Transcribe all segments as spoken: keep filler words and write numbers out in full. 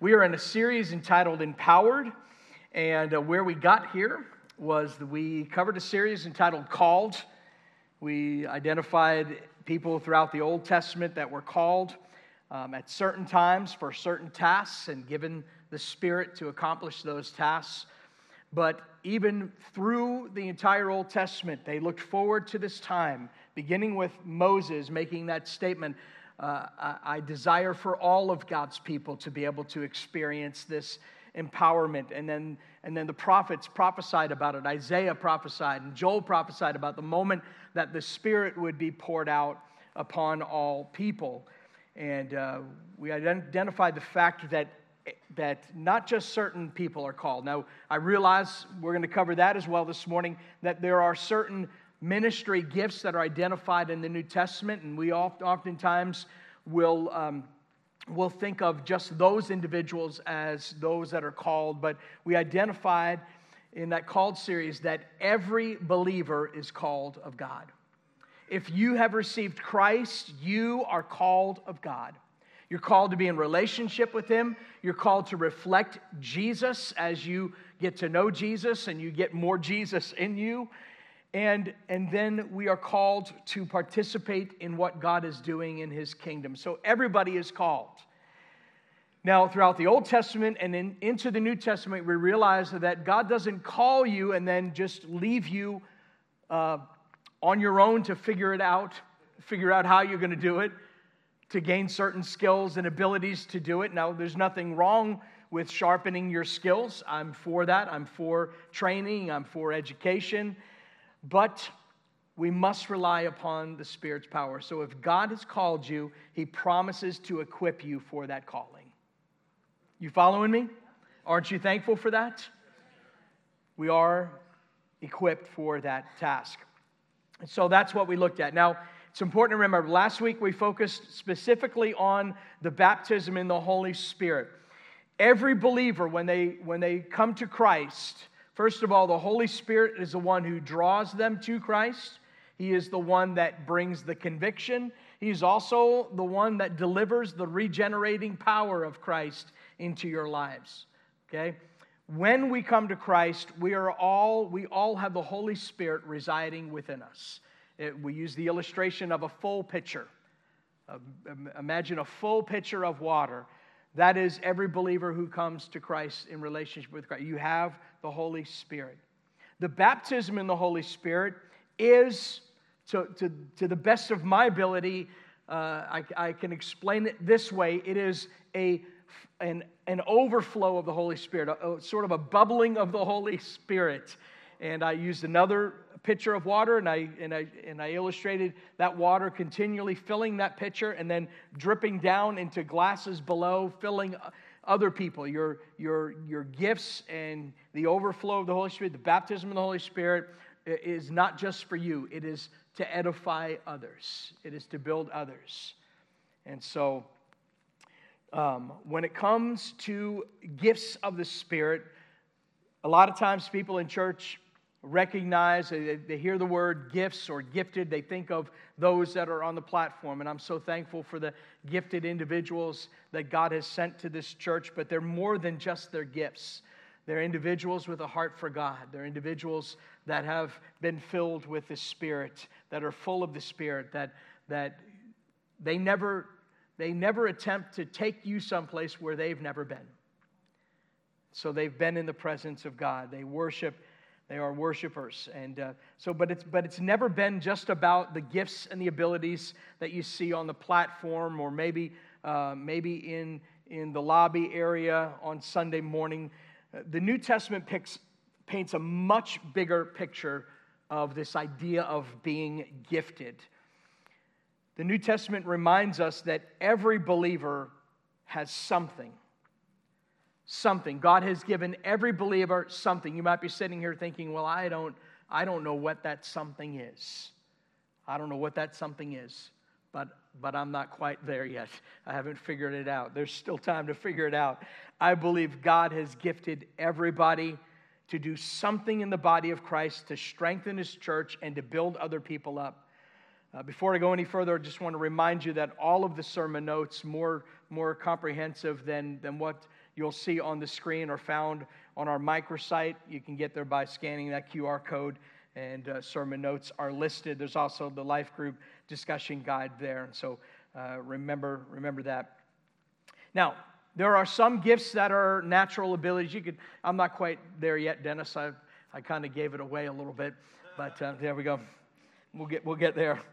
We are in a series entitled Empowered, and uh, where we got here was that we covered a series entitled Called. We identified people throughout the Old Testament that were called um, at certain times for certain tasks and given the Spirit to accomplish those tasks. But even through the entire Old Testament, they looked forward to this time, beginning with Moses making that statement, uh, I, I desire for all of God's people to be able to experience this empowerment. And then, and then the prophets prophesied about it. Isaiah prophesied, and Joel prophesied about the moment that the Spirit would be poured out upon all people. And uh, we identified the fact that that not just certain people are called. Now, I realize we're going to cover that as well this morning, that there are certain ministry gifts that are identified in the New Testament, and we oft, oftentimes will um, will think of just those individuals as those that are called, but we identified in that called series that every believer is called of God. If you have received Christ, you are called of God. You're called to be in relationship with Him. You're called to reflect Jesus as you get to know Jesus and you get more Jesus in you. And, and then we are called to participate in what God is doing in His kingdom. So everybody is called. Now, throughout the Old Testament and in, into the New Testament, we realize that God doesn't call you and then just leave you uh, on your own to figure it out, figure out how you're going to do it, to gain certain skills and abilities to do it. Now, there's nothing wrong with sharpening your skills. I'm for that. I'm for training. I'm for education. But we must rely upon the Spirit's power. So if God has called you, He promises to equip you for that calling. You following me? Aren't you thankful for that? We are equipped for that task. And so that's what we looked at. Now, it's important to remember, last week we focused specifically on the baptism in the Holy Spirit. Every believer, when they, when they come to Christ, first of all, the Holy Spirit is the one who draws them to Christ. He is the one that brings the conviction. He's also the one that delivers the regenerating power of Christ into your lives. Okay? When we come to Christ, we are all we all have the Holy Spirit residing within us. It, we use the illustration of a full pitcher. Uh, imagine a full pitcher of water. That is every believer who comes to Christ in relationship with Christ. You have the Holy Spirit. The baptism in the Holy Spirit is, to, to, to the best of my ability, uh, I, I can explain it this way. It is a, an, an overflow of the Holy Spirit, a, a, sort of a bubbling of the Holy Spirit. And I used another pitcher of water, and I, and, I, and I illustrated that water continually filling that pitcher and then dripping down into glasses below, filling other people. Your, your, your gifts and the overflow of the Holy Spirit, the baptism of the Holy Spirit is not just for you. It is to edify others. It is to build others. And so um, when it comes to gifts of the Spirit, a lot of times people in church recognize, they, they hear the word gifts or gifted, they think of those that are on the platform. And I'm so thankful for the gifted individuals that God has sent to this church, but they're more than just their gifts. They're individuals with a heart for God. They're individuals that have been filled with the Spirit, that are full of the Spirit, that that they never they never attempt to take you someplace where they've never been. So they've been in the presence of God. They worship. They are worshipers, and uh, so. But it's but it's never been just about the gifts and the abilities that you see on the platform, or maybe uh, maybe in in the lobby area on Sunday morning. The New Testament picks, paints a much bigger picture of this idea of being gifted. The New Testament reminds us that every believer has something. Something. God has given every believer something. You might be sitting here thinking, well, I don't, I don't know what that something is. I don't know what that something is, but, but I'm not quite there yet. I haven't figured it out. There's still time to figure it out. I believe God has gifted everybody to do something in the body of Christ to strengthen His church and to build other people up. Uh, before I go any further, I just want to remind you that all of the sermon notes, more, more comprehensive than, than what you'll see on the screen, are found on our microsite. You can get there by scanning that Q R code, and uh, sermon notes are listed. There's also the life group discussion guide there, and so uh, remember, remember that. Now, there are some gifts that are natural abilities. You could, I'm not quite there yet, Dennis. I, I kind of gave it away a little bit, but uh, there we go. We'll get, we'll get there.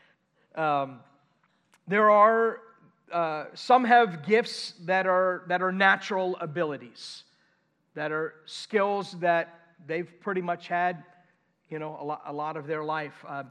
Um, there are uh, some have gifts that are that are natural abilities, that are skills that they've pretty much had, you know, a lot, a lot of their life. Uh,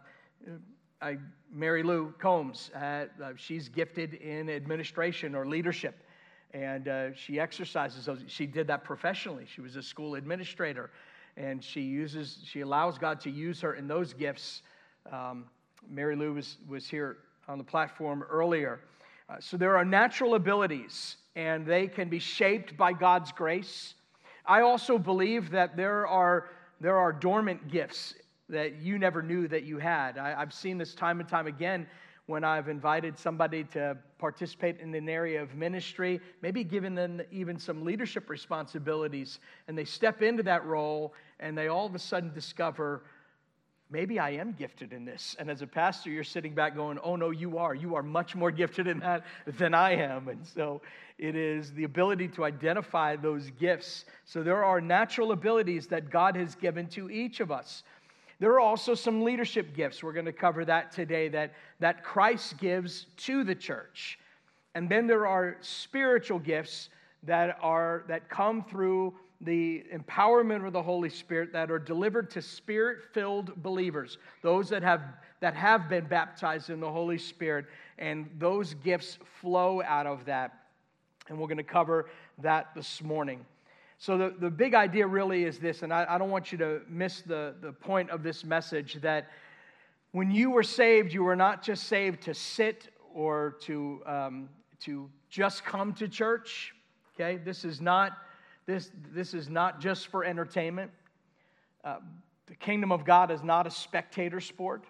I, Mary Lou Combs, uh, uh, she's gifted in administration or leadership, and uh, she exercises those. She did that professionally. She was a school administrator, and she uses she allows God to use her in those gifts. Um, Mary Lou was, was here on the platform earlier. Uh, so there are natural abilities, and they can be shaped by God's grace. I also believe that there are, there are dormant gifts that you never knew that you had. I, I've seen this time and time again when I've invited somebody to participate in an area of ministry, maybe given them even some leadership responsibilities, and they step into that role, and they all of a sudden discover, maybe I am gifted in this. And as a pastor, you're sitting back going, oh, no, you are. You are much more gifted in that than I am. And so it is the ability to identify those gifts. So there are natural abilities that God has given to each of us. There are also some leadership gifts. We're going to cover that today, that, that Christ gives to the church. And then there are spiritual gifts that are that come through the empowerment of the Holy Spirit, that are delivered to Spirit-filled believers, those that have that have been baptized in the Holy Spirit, and those gifts flow out of that. And we're going to cover that this morning. So the, the big idea really is this, and I, I don't want you to miss the, the point of this message, that when you were saved, you were not just saved to sit or to, um, to just come to church. Okay, this is not This, this is not just for entertainment. Uh, the kingdom of God is not a spectator sport.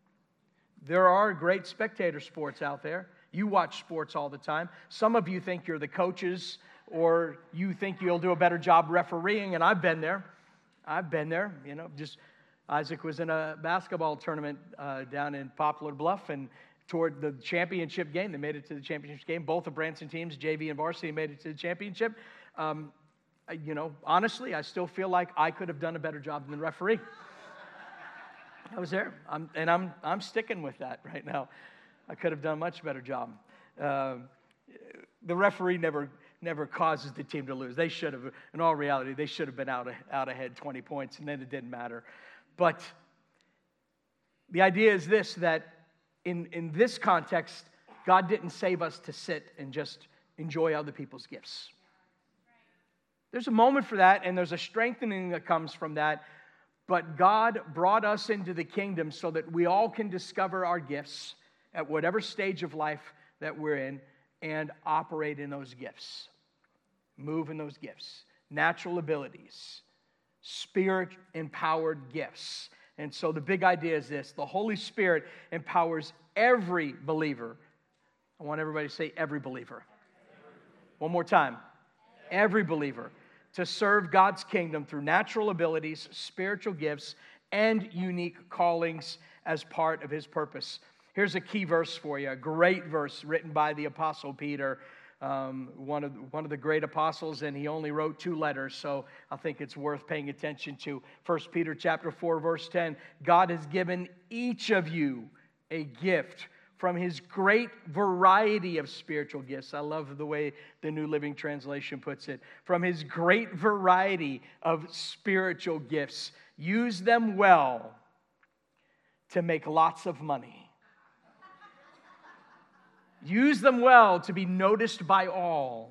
There are great spectator sports out there. You watch sports all the time. Some of you think you're the coaches, or you think you'll do a better job refereeing, and I've been there. I've been there. You know, just Isaac was in a basketball tournament uh, down in Poplar Bluff, and toward the championship game, they made it to the championship game. Both the Branson teams, J V and varsity, made it to the championship. Um, You know, honestly, I still feel like I could have done a better job than the referee. I was there, I'm, and I'm I'm sticking with that right now. I could have done a much better job. Uh, the referee never never causes the team to lose. They should have, in all reality, they should have been out, out ahead twenty points, and then it didn't matter. But the idea is this, that in, in this context, God didn't save us to sit and just enjoy other people's gifts. There's a moment for that, and there's a strengthening that comes from that. But God brought us into the kingdom so that we all can discover our gifts at whatever stage of life that we're in and operate in those gifts, move in those gifts, natural abilities, Spirit-empowered gifts. And so the big idea is this: the Holy Spirit empowers every believer. I want everybody to say every believer. One more time. Every believer to serve God's kingdom through natural abilities, spiritual gifts, and unique callings as part of His purpose. Here's a key verse for you, a great verse written by the Apostle Peter, um, one of one of the great apostles, and he only wrote two letters, so I think it's worth paying attention to. First Peter chapter four, verse ten, God has given each of you a gift from His great variety of spiritual gifts. I love the way the New Living Translation puts it. From His great variety of spiritual gifts. Use them well to make lots of money. Use them well to be noticed by all.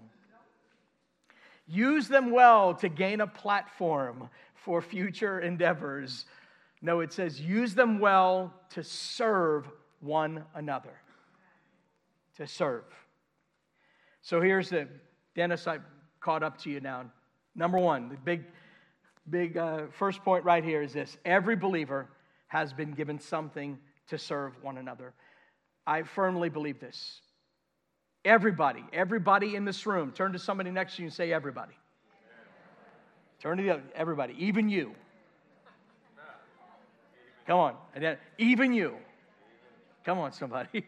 Use them well to gain a platform for future endeavors. No, it says use them well to serve one another. To serve. So here's the, Dennis, I caught up to you now. Number one, the big, big uh, first point right here is this: every believer has been given something to serve one another. I firmly believe this. Everybody, everybody in this room, turn to somebody next to you and say, everybody. Turn to the other, everybody, even you. Come on, even you. Come on, somebody.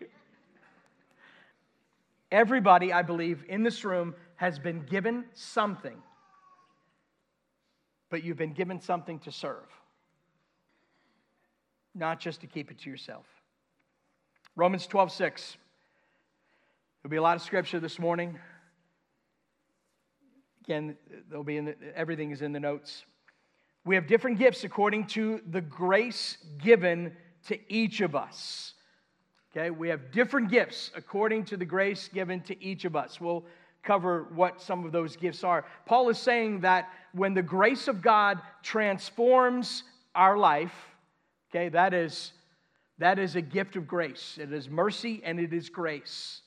Everybody, I believe, in this room has been given something, but you've been given something to serve, not just to keep it to yourself. Romans twelve six. There'll be a lot of scripture this morning. Again, there'll be in the, everything is in the notes. We have different gifts according to the grace given to each of us. Okay, we have different gifts according to the grace given to each of us. We'll cover what some of those gifts are. Paul is saying that when the grace of God transforms our life, okay, that is, that is a gift of grace. It is mercy and it is grace.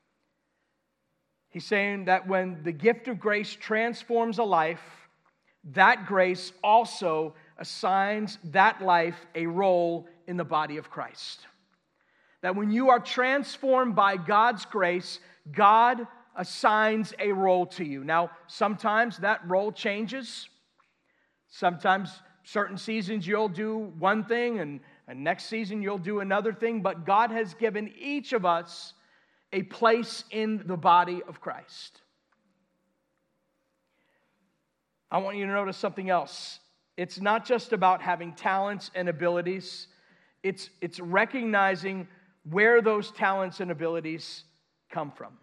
He's saying that when the gift of grace transforms a life, that grace also assigns that life a role in the body of Christ. That when you are transformed by God's grace, God assigns a role to you. Now, sometimes that role changes. Sometimes certain seasons you'll do one thing and, and next season you'll do another thing. But God has given each of us a place in the body of Christ. I want you to notice something else. It's not just about having talents and abilities. It's, it's recognizing where those talents and abilities come from.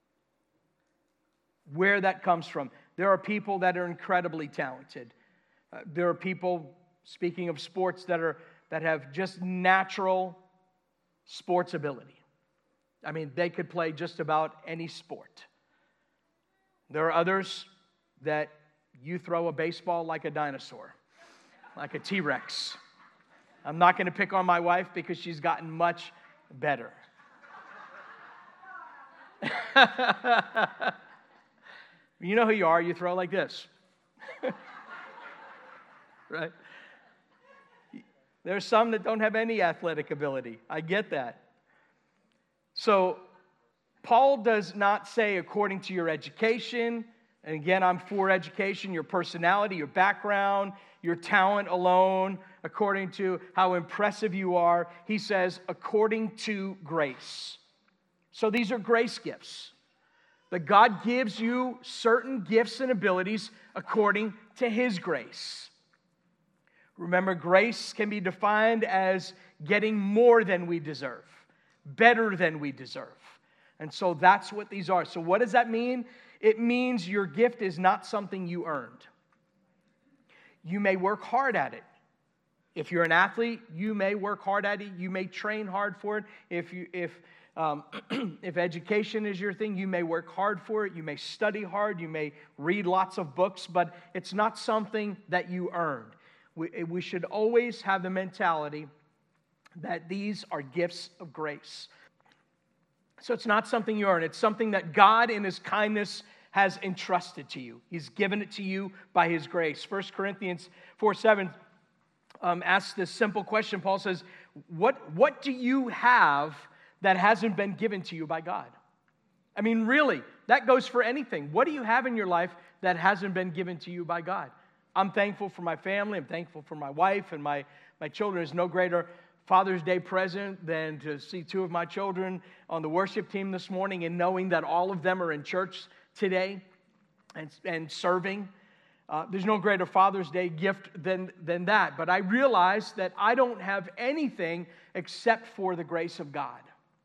Where that comes from. There are people that are incredibly talented. Uh, there are people, speaking of sports, that are that have just natural sports ability. I mean, they could play just about any sport. There are others that you throw a baseball like a dinosaur, like a T-Rex. I'm not going to pick on my wife because she's gotten much better. You know who you are, you throw like this. Right? There's some that don't have any athletic ability. I get that. So, Paul does not say according to your education, and again, I'm for education, your personality, your background, your talent alone, according to how impressive you are. He says according to grace. So these are grace gifts. That God gives you certain gifts and abilities according to His grace. Remember, grace can be defined as getting more than we deserve, better than we deserve. And so that's what these are. So what does that mean? It means your gift is not something you earned. You may work hard at it. If you're an athlete, you may work hard at it. You may train hard for it. If you, if um, if education is your thing, you may work hard for it. You may study hard. You may read lots of books, but it's not something that you earned. We, we should always have the mentality that these are gifts of grace. So it's not something you earn. It's something that God in His kindness has entrusted to you. He's given it to you by His grace. First Corinthians four seven um, asks this simple question. Paul says, what, what do you have that hasn't been given to you by God? I mean, really, that goes for anything. What do you have in your life that hasn't been given to you by God? I'm thankful for my family. I'm thankful for my wife and my, my children. There's no greater Father's Day present than to see two of my children on the worship team this morning and knowing that all of them are in church today and, and serving. Uh, there's no greater Father's Day gift than, than that. But I realize that I don't have anything except for the grace of God.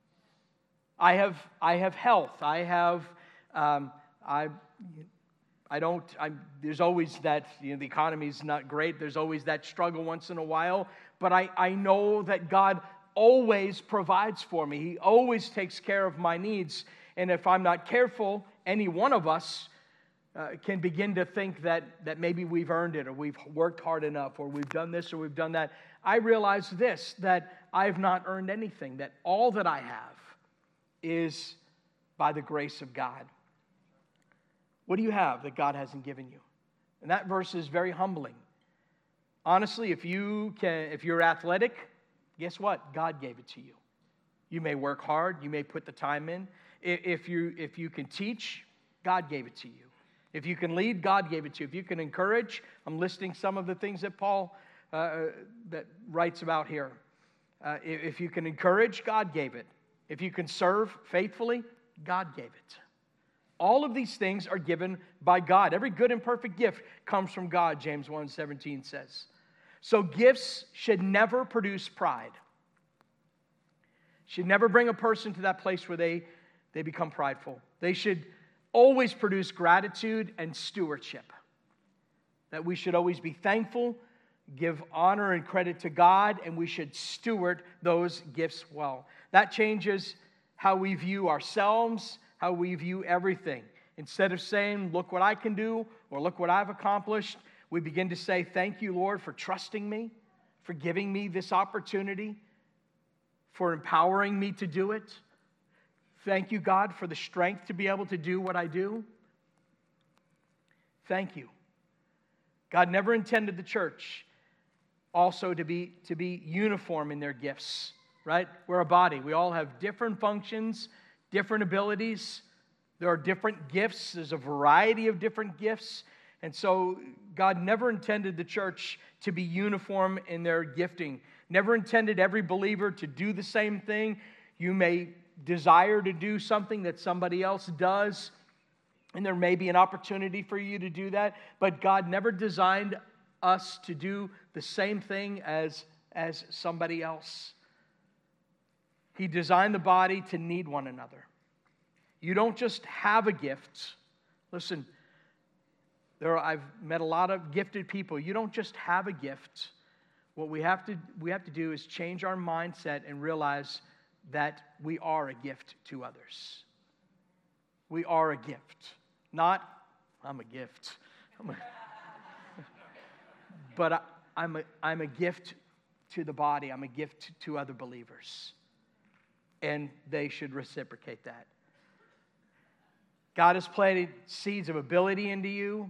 I have I have health. I have um, I. I don't, I'm, there's always that, you know, the economy's not great. There's always that struggle once in a while. But I, I know that God always provides for me. He always takes care of my needs. And if I'm not careful, any one of us uh, can begin to think that, that maybe we've earned it or we've worked hard enough or we've done this or we've done that. I realize this, that I've not earned anything, that all that I have is by the grace of God. What do you have that God hasn't given you? And that verse is very humbling. Honestly, if you can, if you're athletic, Guess what? God gave it to you. You may work hard. You may put the time in. If you, if you can teach, God gave it to you. If you can lead, God gave it to you. If you can encourage, I'm listing some of the things that Paul uh, that writes about here. Uh, if you can encourage, God gave it. If you can serve faithfully, God gave it. All of these things are given by God. Every good and perfect gift comes from God, James one seventeen says. So gifts should never produce pride. Should never bring a person to that place where they, they become prideful. They should always produce gratitude and stewardship. That we should always be thankful, give honor and credit to God, and we should steward those gifts well. That changes how we view ourselves, how we view everything. Instead of saying, look what I can do, or look what I've accomplished, we begin to say, thank you, Lord, for trusting me, for giving me this opportunity, for empowering me to do it. Thank you, God, for the strength to be able to do what I do. Thank you. God never intended the church also to be, to be uniform in their gifts, right? We're a body. We all have different functions, different abilities. There are different gifts. There's a variety of different gifts. And so God never intended the church to be uniform in their gifting. Never intended every believer to do the same thing. You may desire to do something that somebody else does, and there may be an opportunity for you to do that, but God never designed us to do the same thing as, as somebody else. He designed the body to need one another. You don't just have a gift. Listen, there are, I've met a lot of gifted people. You don't just have a gift. What we have to we have to do is change our mindset and realize that we are a gift to others. We are a gift. Not, I'm a gift. I'm a, but I, I'm, a, I'm a gift to the body. I'm a gift to other believers. And they should reciprocate that. God has planted seeds of ability into you.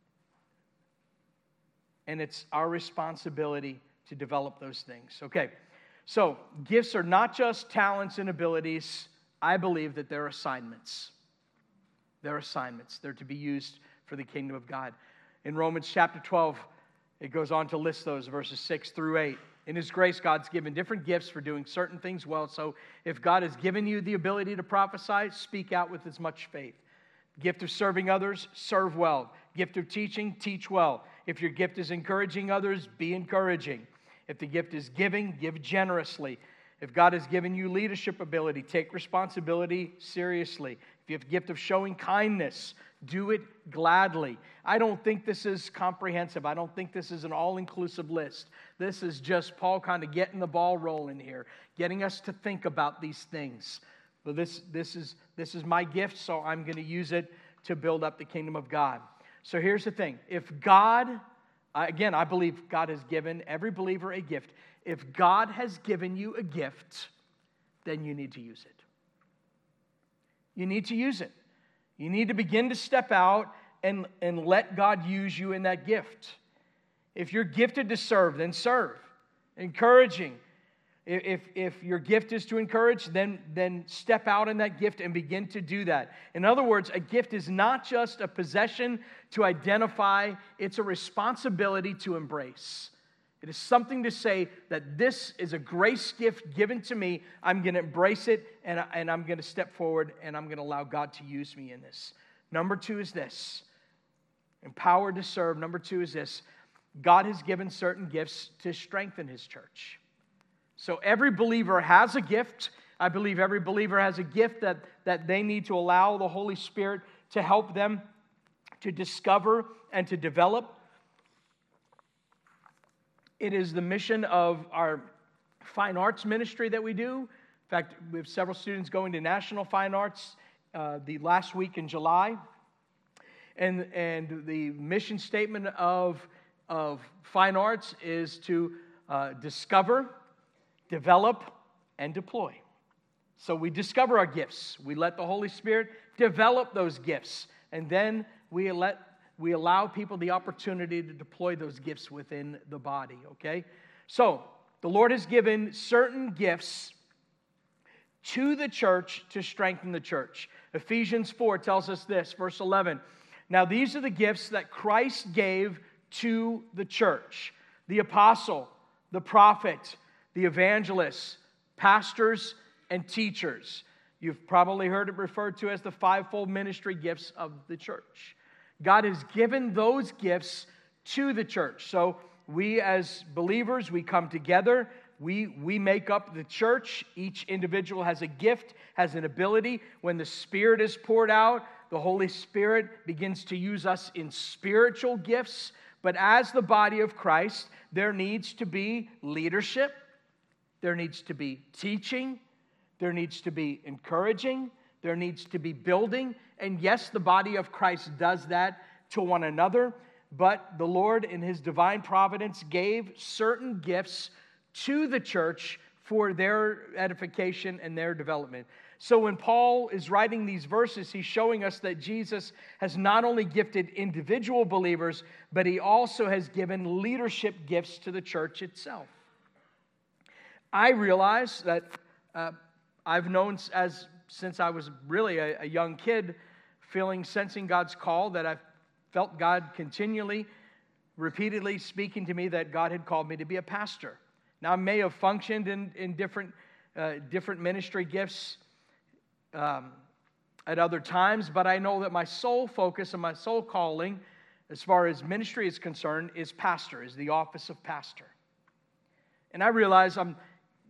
And it's our responsibility to develop those things. Okay. So, gifts are not just talents and abilities. I believe that they're assignments. They're assignments. They're to be used for the kingdom of God. In Romans chapter twelve, it goes on to list those, verses six through eight. In His grace, God's given different gifts for doing certain things well. So, if God has given you the ability to prophesy, speak out with as much faith. Gift of serving others, serve well. Gift of teaching, teach well. If your gift is encouraging others, be encouraging. If the gift is giving, give generously. If God has given you leadership ability, take responsibility seriously. If you have the gift of showing kindness, do it gladly. I don't think this is comprehensive. I don't think this is an all-inclusive list. This is just Paul kind of getting the ball rolling here, getting us to think about these things. But this, this is, this is my gift, so I'm going to use it to build up the kingdom of God. So here's the thing. If God... Again, I believe God has given every believer a gift. If God has given you a gift, then you need to use it. You need to use it. You need to begin to step out and, and let God use you in that gift. If you're gifted to serve, then serve. Encouraging. If, if your gift is to encourage, then, then step out in that gift and begin to do that. In other words, a gift is not just a possession to identify, it's a responsibility to embrace. It is something to say that this is a grace gift given to me. I'm going to embrace it, and, I, and I'm going to step forward, and I'm going to allow God to use me in this. Number two is this. Empowered to serve. Number two is this. God has given certain gifts to strengthen His church. So every believer has a gift. I believe every believer has a gift that, that they need to allow the Holy Spirit to help them to discover and to develop. It is the mission of our fine arts ministry that we do. In fact, we have several students going to National Fine Arts uh, the last week in July. And, and the mission statement of, of fine arts is to uh, discover, develop, and deploy. So we discover our gifts. We let the Holy Spirit develop those gifts. And then we let we allow people the opportunity to deploy those gifts within the body, okay? So the Lord has given certain gifts to the church to strengthen the church. Ephesians four tells us this, verse eleven. Now these are the gifts that Christ gave to the church: the apostle, the prophet, the evangelist, pastors, and teachers. You've probably heard it referred to as the fivefold ministry gifts of the church. God has given those gifts to the church. So we as believers, we come together. We, we make up the church. Each individual has a gift, has an ability. When the Spirit is poured out, the Holy Spirit begins to use us in spiritual gifts. But as the body of Christ, there needs to be leadership. There needs to be teaching. There needs to be encouraging. There needs to be building. And yes, the body of Christ does that to one another. But the Lord, in His divine providence, gave certain gifts to the church for their edification and their development. So when Paul is writing these verses, he's showing us that Jesus has not only gifted individual believers, but He also has given leadership gifts to the church itself. I realize that uh, I've known as since I was really a, a young kid, feeling, sensing God's call, that I've felt God continually, repeatedly speaking to me that God had called me to be a pastor. Now, I may have functioned in, in different, uh, different ministry gifts um, at other times, but I know that my sole focus and my sole calling, as far as ministry is concerned, is pastor, is the office of pastor. And I realize I'm,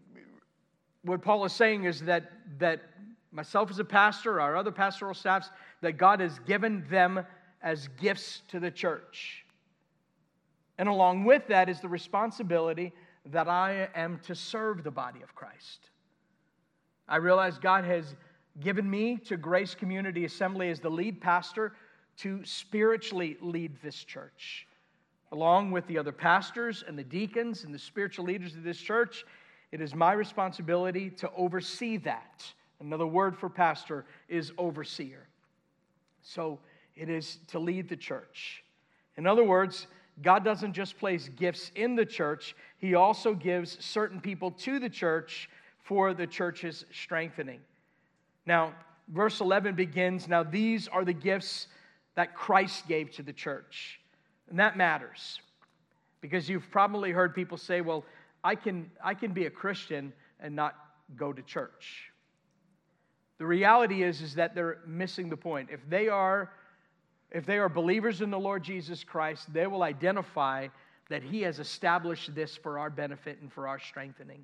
what Paul is saying is that, that myself as a pastor, our other pastoral staffs, that God has given them as gifts to the church. And along with that is the responsibility that I am to serve the body of Christ. I realize God has given me to Grace Community Assembly as the lead pastor to spiritually lead this church. Along with the other pastors and the deacons and the spiritual leaders of this church, it is my responsibility to oversee that. Another word for pastor is overseer. So it is to lead the church. In other words, God doesn't just place gifts in the church, He also gives certain people to the church for the church's strengthening. Now, verse eleven begins, now these are the gifts that Christ gave to the church. And that matters. Because you've probably heard people say, well, I can, I can be a Christian and not go to church. The reality is, is that they're missing the point. If they are If they are believers in the Lord Jesus Christ, they will identify that He has established this for our benefit and for our strengthening.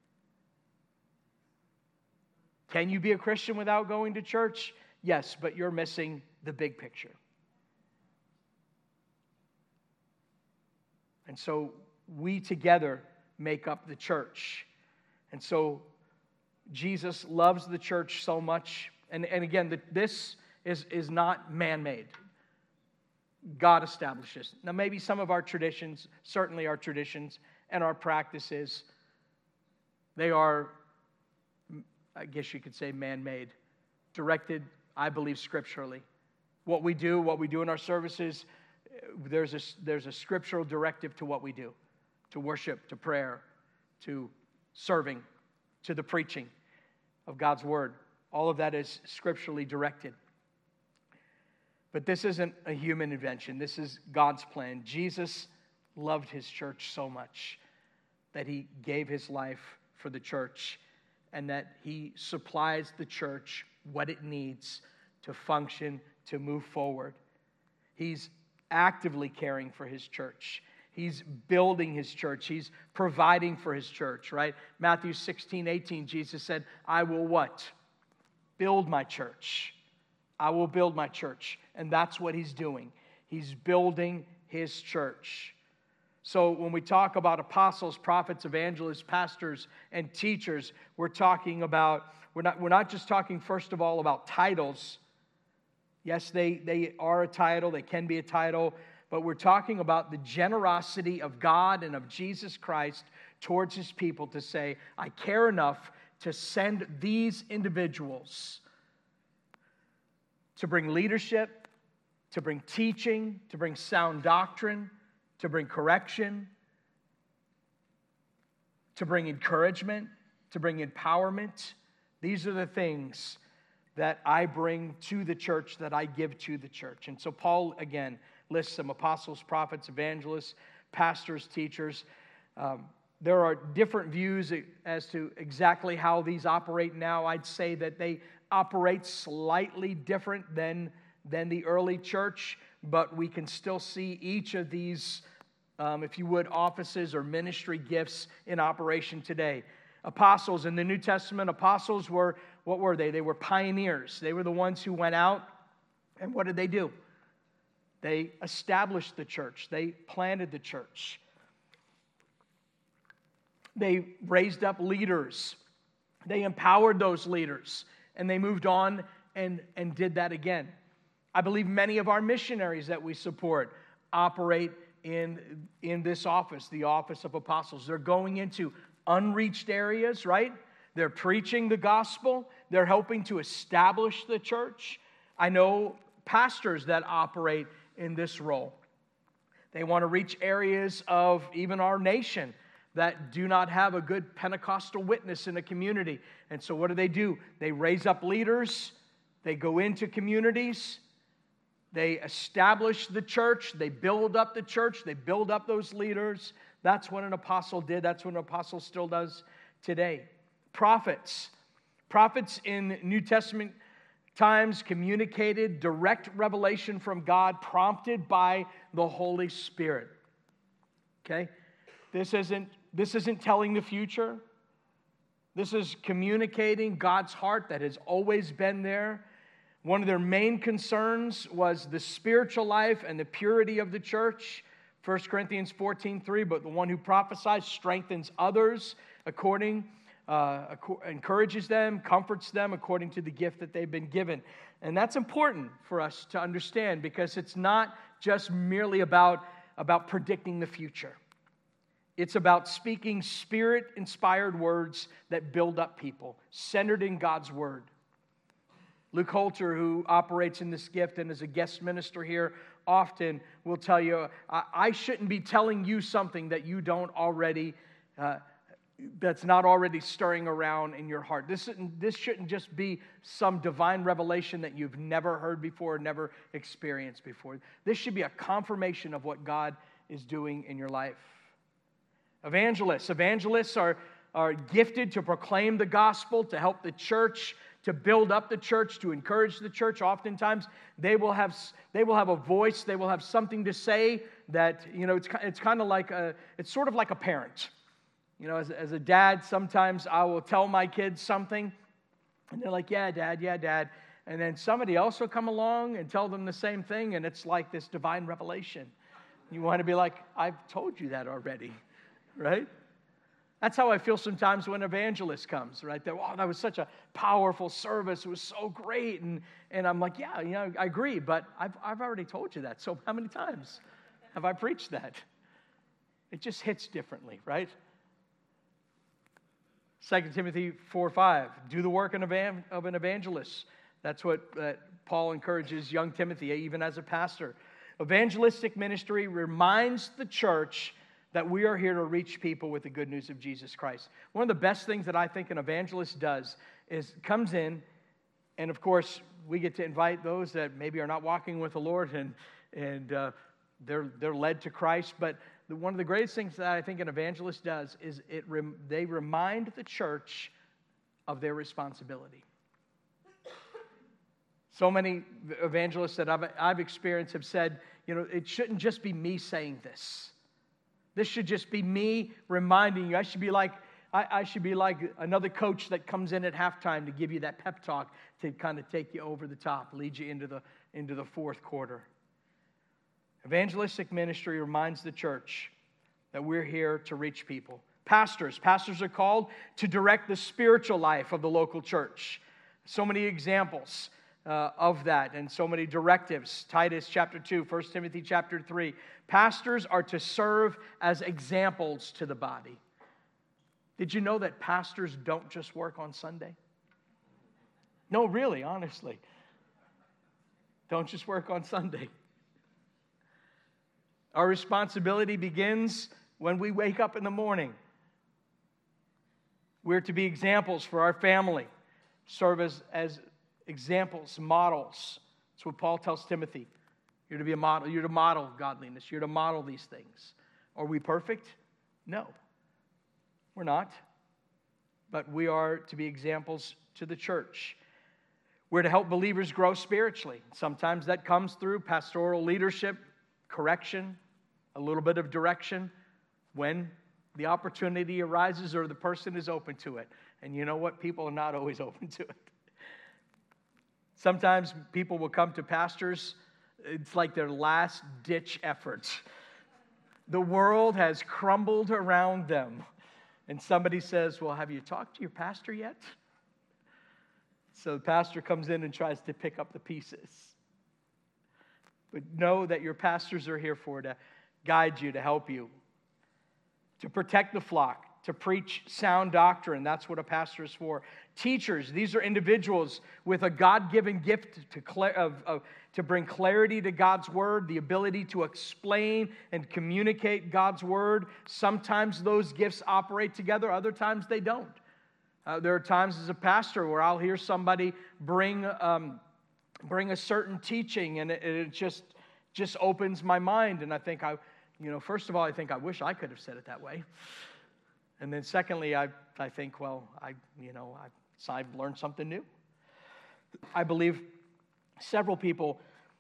Can you be a Christian without going to church? Yes, but you're missing the big picture. And so we together make up the church. And so Jesus loves the church so much. And, and again, the, this is, is not man-made. God establishes. Now, maybe some of our traditions, certainly our traditions and our practices, they are, I guess you could say, man-made, directed, I believe, scripturally. What we do, what we do in our services, there's a, there's a scriptural directive to what we do, to worship, to prayer, to serving, to the preaching of God's word. All of that is scripturally directed. But this isn't a human invention. This is God's plan. Jesus loved His church so much that He gave His life for the church, and that He supplies the church what it needs to function, to move forward. He's actively caring for His church. He's building His church. He's providing for His church, right? Matthew sixteen, eighteen, Jesus said, I will what? Build my church. I will build my church. And that's what He's doing. He's building His church. So when we talk about apostles, prophets, evangelists, pastors, and teachers, we're talking about, we're not, we're not just talking, first of all, about titles. Yes, they, they are a title, they can be a title, but we're talking about the generosity of God and of Jesus Christ towards His people to say, I care enough to send these individuals to bring leadership, to bring teaching, to bring sound doctrine, to bring correction, to bring encouragement, to bring empowerment. These are the things that I bring to the church, that I give to the church. And so Paul, again, lists some apostles, prophets, evangelists, pastors, teachers. Um, there are different views as to exactly how these operate now. I'd say that they operate slightly different than, than the early church, but we can still see each of these, um, if you would, offices or ministry gifts in operation today. Apostles in the New Testament, apostles were, what were they? They were pioneers. They were the ones who went out, and what did they do? They established the church. They planted the church. They raised up leaders. They empowered those leaders, and they moved on and, and did that again. I believe many of our missionaries that we support operate in, in this office, the office of apostles. They're going into unreached areas, right? They're preaching the gospel. They're helping to establish the church. I know pastors that operate in this role. They want to reach areas of even our nation that do not have a good Pentecostal witness in a community. And so what do they do? They raise up leaders. They go into communities. They establish the church. They build up the church. They build up those leaders. That's what an apostle did. That's what an apostle still does today. Prophets. Prophets in New Testament times communicated direct revelation from God, prompted by the Holy Spirit. Okay? This isn't, this isn't telling the future. This is communicating God's heart that has always been there. One of their main concerns was the spiritual life and the purity of the church. First Corinthians fourteen three, but the one who prophesies strengthens others according, uh, encourages them, comforts them according to the gift that they've been given. And that's important for us to understand, because it's not just merely about, about predicting the future. It's about speaking Spirit-inspired words that build up people, centered in God's Word. Luke Holter, who operates in this gift and is a guest minister here, often will tell you, I, I shouldn't be telling you something that you don't already, uh, that's not already stirring around in your heart. This, this shouldn't just be some divine revelation that you've never heard before, never experienced before. This should be a confirmation of what God is doing in your life. Evangelists. Evangelists are, are gifted to proclaim the gospel, to help the church, to build up the church, to encourage the church. Oftentimes, they will have they will have a voice. They will have something to say that, you know, it's it's kind of like a it's sort of like a parent. You know, as as a dad, sometimes I will tell my kids something, and they're like, "Yeah, Dad, yeah, Dad," and then somebody else will come along and tell them the same thing, and it's like this divine revelation. You want to be like, "I've told you that already," right? That's how I feel sometimes when an evangelist comes, right? That, wow, that was such a powerful service. It was so great. And, and I'm like, yeah, you know, I agree, but I've, I've already told you that. So how many times have I preached that? It just hits differently, right? Second Timothy four five, do the work of an evangelist. That's what uh, Paul encourages young Timothy, even as a pastor. Evangelistic ministry reminds the church that we are here to reach people with the good news of Jesus Christ. One of the best things that I think an evangelist does is comes in, and of course, we get to invite those that maybe are not walking with the Lord, and and uh, they're they're led to Christ. But the, one of the greatest things that I think an evangelist does is it rem, they remind the church of their responsibility. So many evangelists that I've, I've experienced have said, you know, it shouldn't just be me saying this. This should just be me reminding you. I should be like I, I should be like another coach that comes in at halftime to give you that pep talk to kind of take you over the top, lead you into the into the fourth quarter. Evangelistic ministry reminds the church that we're here to reach people. Pastors, pastors are called to direct the spiritual life of the local church. So many examples uh, of that, and so many directives. Titus chapter two, First Timothy chapter three. Pastors are to serve as examples to the body. Did you know that pastors don't just work on Sunday? No, really, honestly. Don't just work on Sunday. Our responsibility begins when we wake up in the morning. We're to be examples for our family, serve as, as examples, models. That's what Paul tells Timothy. You're to be a model. You're to model godliness. You're to model these things. Are we perfect? No, we're not. But we are to be examples to the church. We're to help believers grow spiritually. Sometimes that comes through pastoral leadership, correction, a little bit of direction when the opportunity arises or the person is open to it. And you know what? People are not always open to it. Sometimes people will come to pastors. It's like their last ditch effort. The world has crumbled around them. And somebody says, well, have you talked to your pastor yet? So the pastor comes in and tries to pick up the pieces. But know that your pastors are here for to guide you, to help you, to protect the flock, to preach sound doctrine. That's what a pastor is for. Teachers, these are individuals with a God-given gift to, cl- of, of, to bring clarity to God's word, the ability to explain and communicate God's word. Sometimes those gifts operate together, other times they don't. Uh, there are times as a pastor where I'll hear somebody bring um, bring a certain teaching, and it, it just just opens my mind, and I think I, you know, first of all, I think I wish I could have said it that way, and then secondly, I I think, well, I you know I so I've learned something new. I believe several people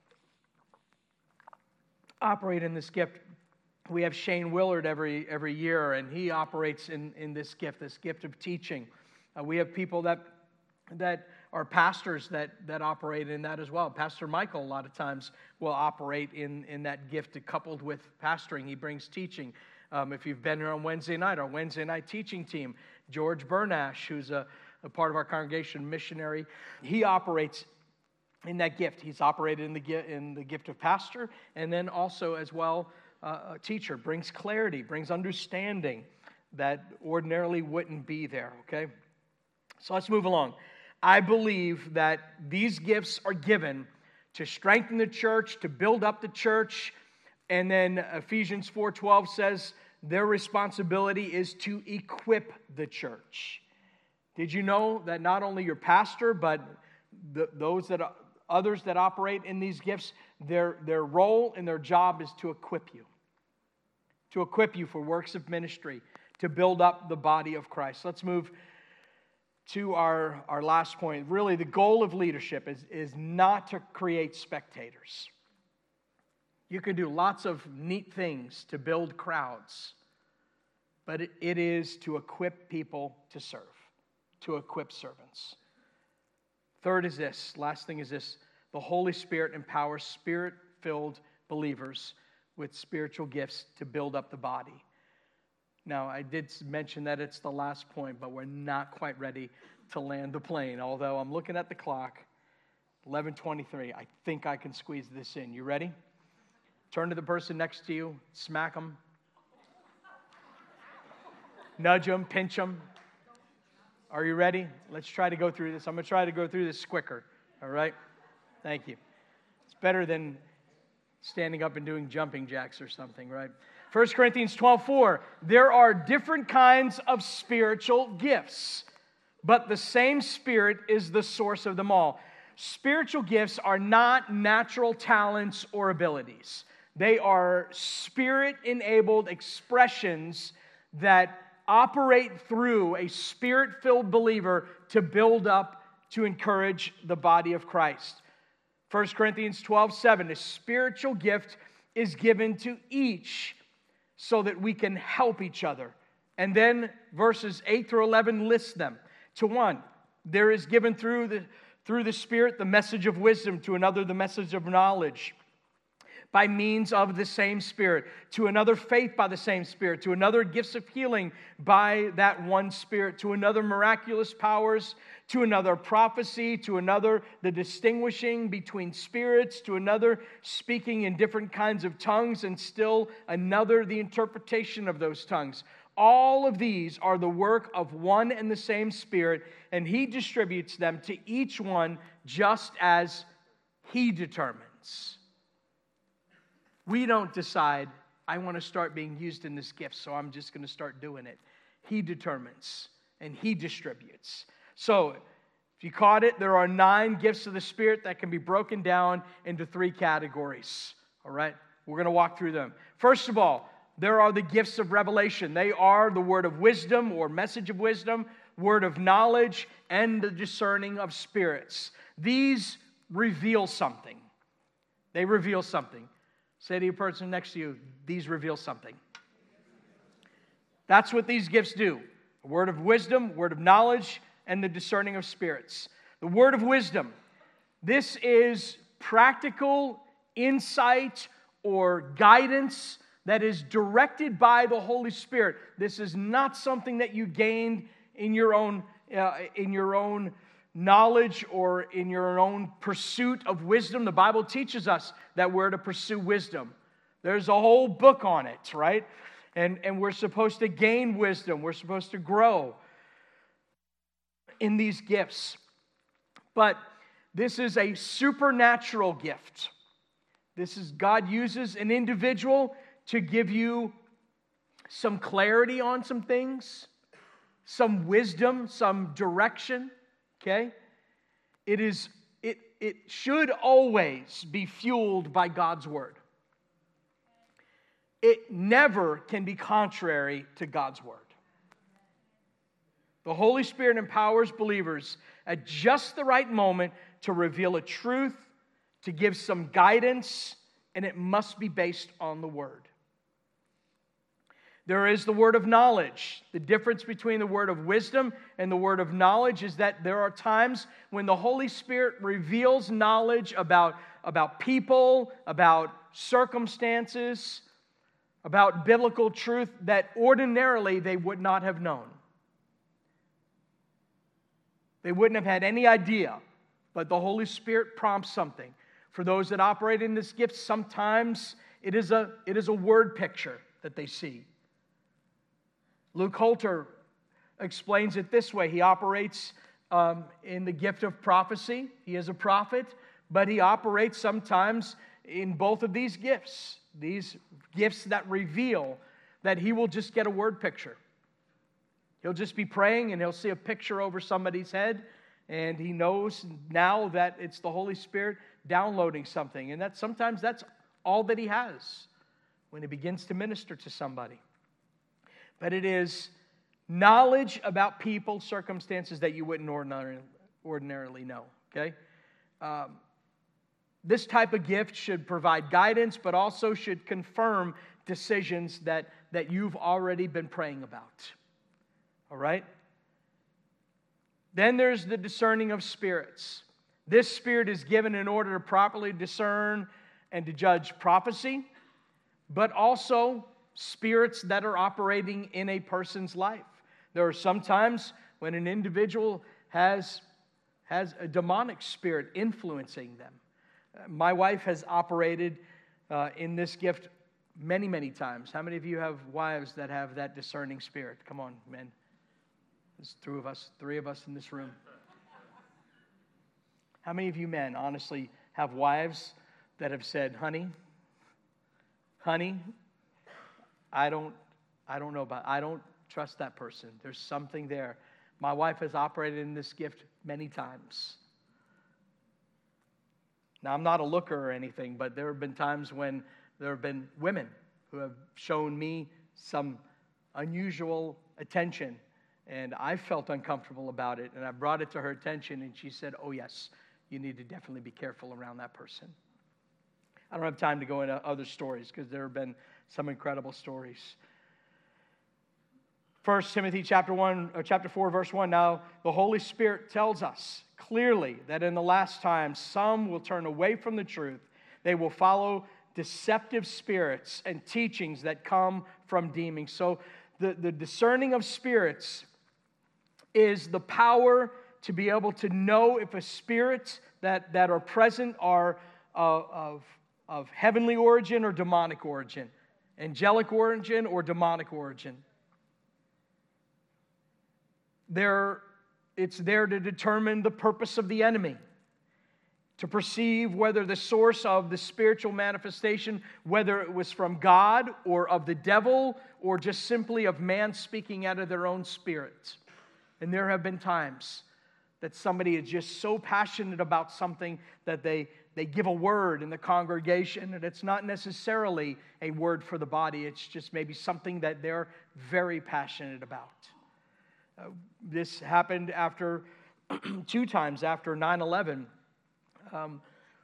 operate in this gift. We have Shane Willard every every year, and he operates in in this gift, this gift of teaching. Uh, we have people that that are pastors that that operate in that as well. Pastor Michael, a lot of times, will operate in, in that gift coupled with pastoring. He brings teaching. Um, if you've been here on Wednesday night, our Wednesday night teaching team, George Bernash, who's a, a part of our congregation, missionary, he operates in that gift. He's operated in the, in the gift of pastor, and then also as well, uh, a teacher, brings clarity, brings understanding that ordinarily wouldn't be there, okay? So let's move along. I believe that these gifts are given to strengthen the church, to build up the church, and then Ephesians four twelve says their responsibility is to equip the church. Did you know that not only your pastor, but the, those that others that operate in these gifts, their, their role and their job is to equip you, to equip you for works of ministry, to build up the body of Christ. Let's move to our, our last point. Really, the goal of leadership is, is not to create spectators. You can do lots of neat things to build crowds, but it, it is to equip people to serve, to equip servants. Third is this, last thing is this, the Holy Spirit empowers Spirit-filled believers with spiritual gifts to build up the body. Now, I did mention that it's the last point, but we're not quite ready to land the plane. Although I'm looking at the clock, eleven twenty-three. I think I can squeeze this in. You ready? Turn to the person next to you, smack them, nudge them, pinch them. Are you ready? Let's try to go through this. I'm going to try to go through this quicker. All right? Thank you. It's better than standing up and doing jumping jacks or something, right? First Corinthians twelve four, there are different kinds of spiritual gifts, but the same Spirit is the source of them all. Spiritual gifts are not natural talents or abilities. They are Spirit-enabled expressions that operate through a Spirit-filled believer to build up, to encourage the body of Christ. First Corinthians twelve seven, a spiritual gift is given to each so that we can help each other. And then verses eight through eleven list them. To one, there is given through the, through the Spirit the message of wisdom, to another the message of knowledge by means of the same Spirit, to another faith by the same Spirit, to another gifts of healing by that one Spirit, to another miraculous powers, to another prophecy, to another the distinguishing between spirits, to another speaking in different kinds of tongues, and still another the interpretation of those tongues. All of these are the work of one and the same Spirit, and He distributes them to each one just as He determines. We don't decide, I want to start being used in this gift, so I'm just going to start doing it. He determines. and He distributes. So, if you caught it, there are nine gifts of the Spirit that can be broken down into three categories. All right? We're going to walk through them. First of all, there are the gifts of revelation. They are the word of wisdom or message of wisdom, word of knowledge, and the discerning of spirits. These reveal something. They reveal something. Say to your person next to you, these reveal something. That's what these gifts do. A word of wisdom, word of knowledge, and the discerning of spirits. The word of wisdom. This is practical insight or guidance that is directed by the Holy Spirit. This is not something that you gained in your own uh, in your own knowledge or in your own pursuit of wisdom. The Bible teaches us that we're to pursue wisdom. There's a whole book on it, right? And, and we're supposed to gain wisdom. We're supposed to grow in these gifts. But this is a supernatural gift. This is God uses an individual to give you some clarity on some things, some wisdom, some direction, okay? It is it it should always be fueled by God's word. It never can be contrary to God's word. The Holy Spirit empowers believers at just the right moment to reveal a truth, to give some guidance, and it must be based on the Word. There is the word of knowledge. The difference between the word of wisdom and the word of knowledge is that there are times when the Holy Spirit reveals knowledge about, about people, about circumstances, about biblical truth that ordinarily they would not have known. They wouldn't have had any idea, but the Holy Spirit prompts something. For those that operate in this gift, sometimes it is a, it is a word picture that they see. Luke Holter explains it this way. He operates um, in the gift of prophecy. He is a prophet, but he operates sometimes in both of these gifts, these gifts that reveal that he will just get a word picture. He'll just be praying and he'll see a picture over somebody's head, and he knows now that it's the Holy Spirit downloading something. And that sometimes that's all that he has when he begins to minister to somebody. But it is knowledge about people, circumstances that you wouldn't ordinarily, ordinarily know, okay? Um, this type of gift should provide guidance, but also should confirm decisions that, that you've already been praying about. All right? Then there's the discerning of spirits. This spirit is given in order to properly discern and to judge prophecy, but also spirits that are operating in a person's life. There are some times when an individual has, has a demonic spirit influencing them. My wife has operated uh, in this gift many, many times. How many of you have wives that have that discerning spirit? Come on, men. There's three of us, three of us in this room. How many of you men honestly have wives that have said, honey, honey, I don't, I don't know about, I don't trust that person. There's something there. My wife has operated in this gift many times. Now, I'm not a looker or anything, but there have been times when there have been women who have shown me some unusual attention, and I felt uncomfortable about it, and I brought it to her attention, and she said, oh, yes, you need to definitely be careful around that person. I don't have time to go into other stories because there have been some incredible stories. First Timothy chapter one, or chapter four, verse one. Now the Holy Spirit tells us clearly that in the last times some will turn away from the truth. They will follow deceptive spirits and teachings that come from demons. So the, the discerning of spirits is the power to be able to know if a spirit that, that are present are uh, of, of heavenly origin or demonic origin, angelic origin or demonic origin. There, it's there to determine the purpose of the enemy, to perceive whether the source of the spiritual manifestation, whether it was from God or of the devil or just simply of man speaking out of their own spirit. And there have been times that somebody is just so passionate about something that they, they give a word in the congregation, and it's not necessarily a word for the body. It's just maybe something that they're very passionate about. Uh, this happened after, two times after nine eleven. Um,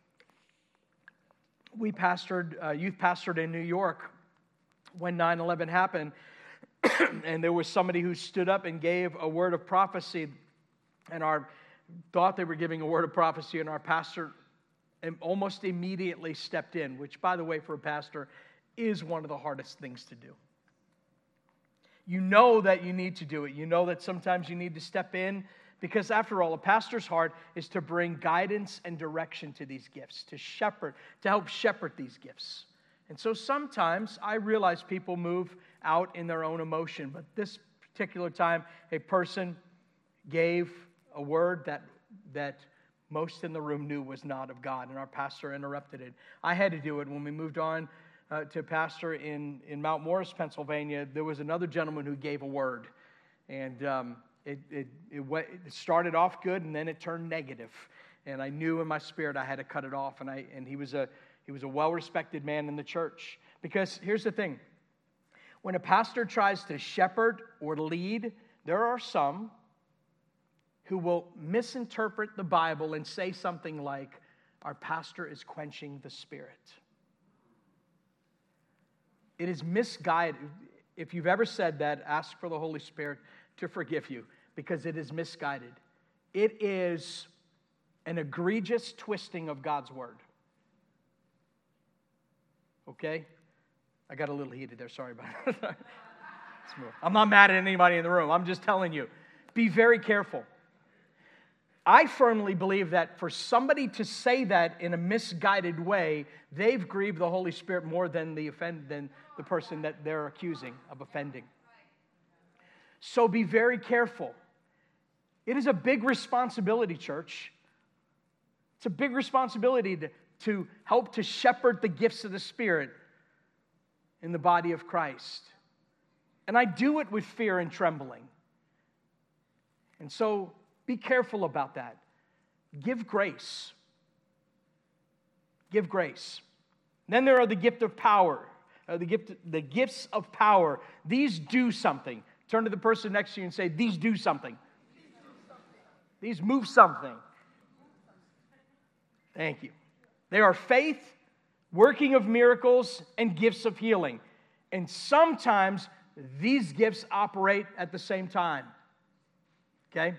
we pastored, uh, youth pastored in New York when nine eleven happened, and there was somebody who stood up and gave a word of prophecy, and our thought they were giving a word of prophecy, and our pastor almost immediately stepped in, which, by the way, for a pastor, is one of the hardest things to do. You know that you need to do it. You know that sometimes you need to step in, because after all, a pastor's heart is to bring guidance and direction to these gifts, to shepherd, to help shepherd these gifts. And so sometimes I realize people move out in their own emotion, but this particular time, a person gave a word that that most in the room knew was not of God, and our pastor interrupted it. I had to do it when we moved on uh, to pastor in, in Mount Morris, Pennsylvania. There was another gentleman who gave a word, and um, it, it, it, went, it started off good, and then it turned negative. And I knew in my spirit I had to cut it off, and I and he was a he was a well-respected man in the church. Because here's the thing. When a pastor tries to shepherd or lead, there are some who will misinterpret the Bible and say something like, our pastor is quenching the Spirit. It is misguided. If you've ever said that, ask for the Holy Spirit to forgive you, because it is misguided. It is an egregious twisting of God's word. Okay? I got a little heated there. Sorry about that. I'm not mad at anybody in the room. I'm just telling you, be very careful. I firmly believe that for somebody to say that in a misguided way, they've grieved the Holy Spirit more than the offend than the person that they're accusing of offending. So be very careful. It is a big responsibility, church. It's a big responsibility to, to help to shepherd the gifts of the Spirit in the body of Christ. And I do it with fear and trembling. And so be careful about that. Give grace. Give grace. And then there are the gift of power. Uh, the gift, the gifts of power. These do something. Turn to the person next to you and say, these do something. These move something. Thank you. They are faith, working of miracles, and gifts of healing. And sometimes these gifts operate at the same time. Okay?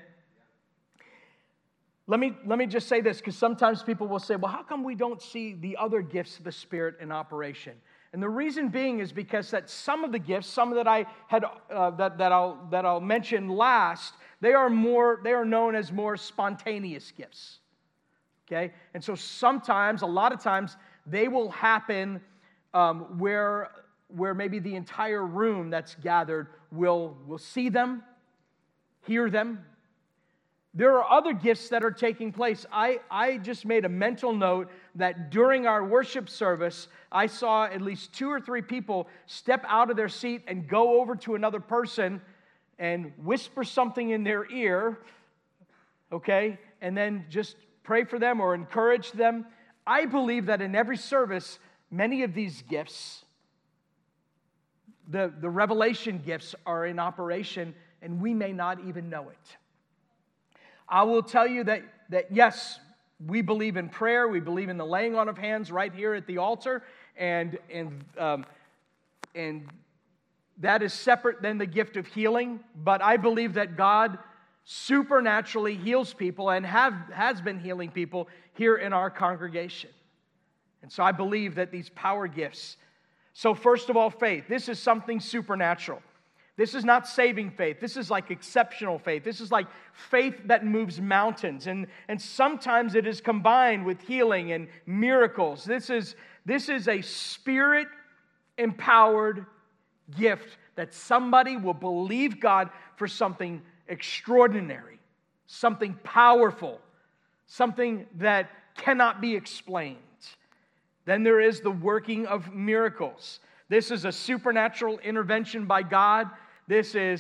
Let me, let me just say this, because sometimes people will say, well, how come we don't see the other gifts of the Spirit in operation? And the reason being is because that some of the gifts, some that I had uh, that, that I'll that I'll mention last, they are more they are known as more spontaneous gifts. Okay? And so sometimes, a lot of times, they will happen um, where where maybe the entire room that's gathered will will see them, hear them. There are other gifts that are taking place. I, I just made a mental note that during our worship service, I saw at least two or three people step out of their seat and go over to another person and whisper something in their ear, okay, and then just pray for them or encourage them. I believe that in every service, many of these gifts, the, the revelation gifts, are in operation, and we may not even know it. I will tell you that, that yes, we believe in prayer. We believe in the laying on of hands right here at the altar. And, and, um, and that is separate than the gift of healing. But I believe that God supernaturally heals people and have, has been healing people here in our congregation. And so I believe that these power gifts. So first of all, faith. This is something supernatural. This is not saving faith. This is like exceptional faith. This is like faith that moves mountains. And, and sometimes it is combined with healing and miracles. This is, this is a Spirit-empowered gift that somebody will believe God for something extraordinary, something powerful, something that cannot be explained. Then there is the working of miracles. This is a supernatural intervention by God. This is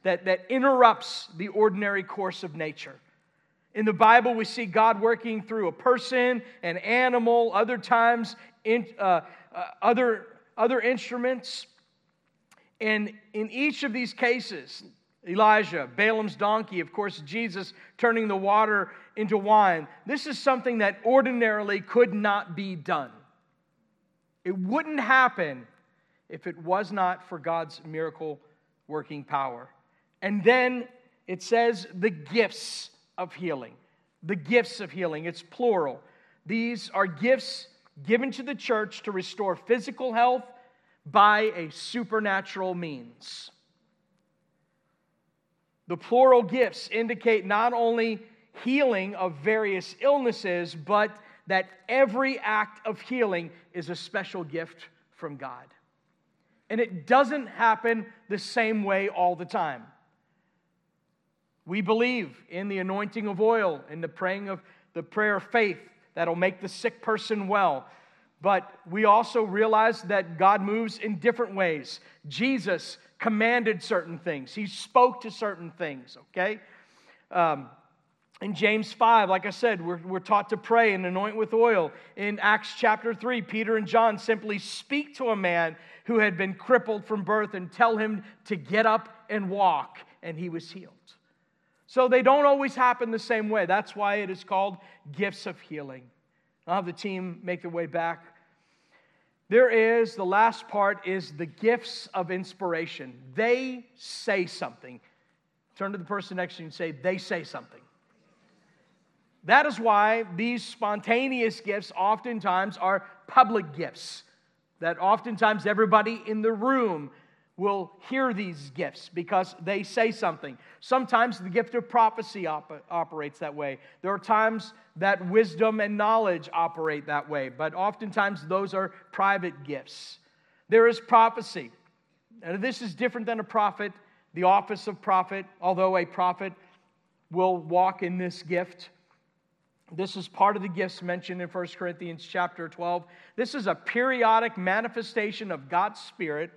that, that interrupts the ordinary course of nature. In the Bible, we see God working through a person, an animal, other times, in, uh, uh, other, other instruments. And in each of these cases, Elijah, Balaam's donkey, of course, Jesus turning the water into wine, this is something that ordinarily could not be done. It wouldn't happen if it was not for God's miracle working power. And then it says the gifts of healing. The gifts of healing. It's plural. These are gifts given to the church to restore physical health by a supernatural means. The plural gifts indicate not only healing of various illnesses, but that every act of healing is a special gift from God. And it doesn't happen the same way all the time. We believe in the anointing of oil and the praying of the prayer of faith that'll make the sick person well. But we also realize that God moves in different ways. Jesus commanded certain things. He spoke to certain things, okay? Um, in James five, like I said, we're, we're taught to pray and anoint with oil. In Acts chapter three, Peter and John simply speak to a man who had been crippled from birth and tell him to get up and walk, and he was healed. So they don't always happen the same way. That's why it is called gifts of healing. I'll have the team make their way back. There is, the last part is the gifts of inspiration. They say something. Turn to the person next to you and say, they say something. That is why these spontaneous gifts oftentimes are public gifts. That oftentimes everybody in the room will hear these gifts because they say something. Sometimes the gift of prophecy op- operates that way. There are times that wisdom and knowledge operate that way, but oftentimes those are private gifts. There is prophecy. And this is different than a prophet, the office of prophet, although a prophet will walk in this gift. This is part of the gifts mentioned in First Corinthians chapter twelve. This is a periodic manifestation of God's Spirit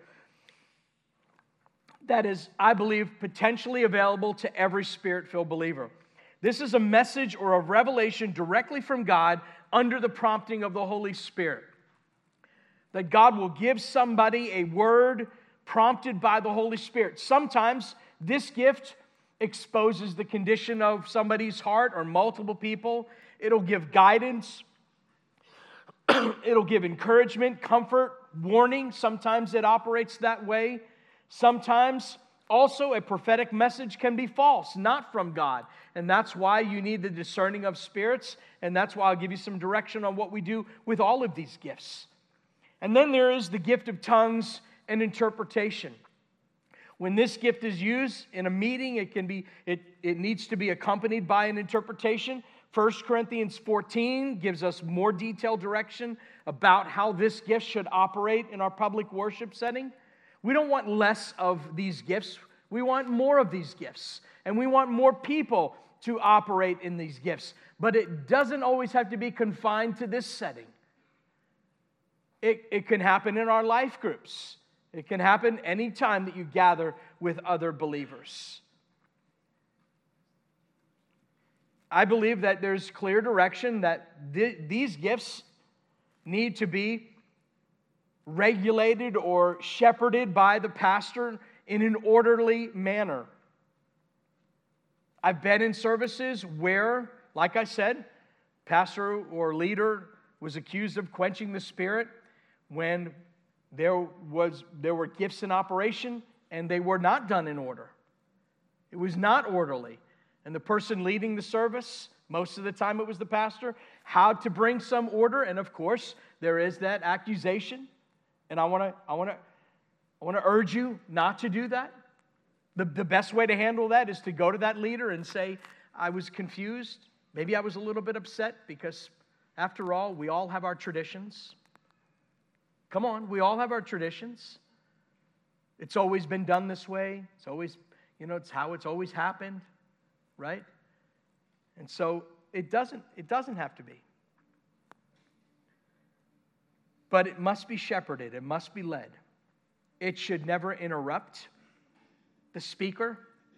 that is, I believe, potentially available to every Spirit-filled believer. This is a message or a revelation directly from God under the prompting of the Holy Spirit. That God will give somebody a word prompted by the Holy Spirit. Sometimes this gift exposes the condition of somebody's heart or multiple people. It'll give guidance. It'll give encouragement, comfort, warning. Sometimes it operates that way. Sometimes also a prophetic message can be false, not from God. And that's why you need the discerning of spirits. And that's why I'll give you some direction on what we do with all of these gifts. And then there is the gift of tongues and interpretation. When this gift is used in a meeting, it can be it, it needs to be accompanied by an interpretation. First Corinthians fourteen gives us more detailed direction about how this gift should operate in our public worship setting. We don't want less of these gifts. We want more of these gifts. And we want more people to operate in these gifts. But it doesn't always have to be confined to this setting. It, it can happen in our life groups. It can happen anytime that you gather with other believers. I believe that there's clear direction that th- these gifts need to be regulated or shepherded by the pastor in an orderly manner. I've been in services where, like I said, pastor or leader was accused of quenching the Spirit when there was there were gifts in operation and they were not done in order. It was not orderly. And the person leading the service, most of the time it was the pastor, had to bring some order. And of course, there is that accusation. And I want to I want to I want to urge you not to do that. The, the best way to handle that is to go to that leader and say, I was confused. Maybe I was a little bit upset because after all, we all have our traditions. Come on, we all have our traditions. It's always been done this way. It's always, you know, it's how it's always happened, right? And so it doesn't it doesn't have to be. But it must be shepherded. It must be led. It should never interrupt the speaker.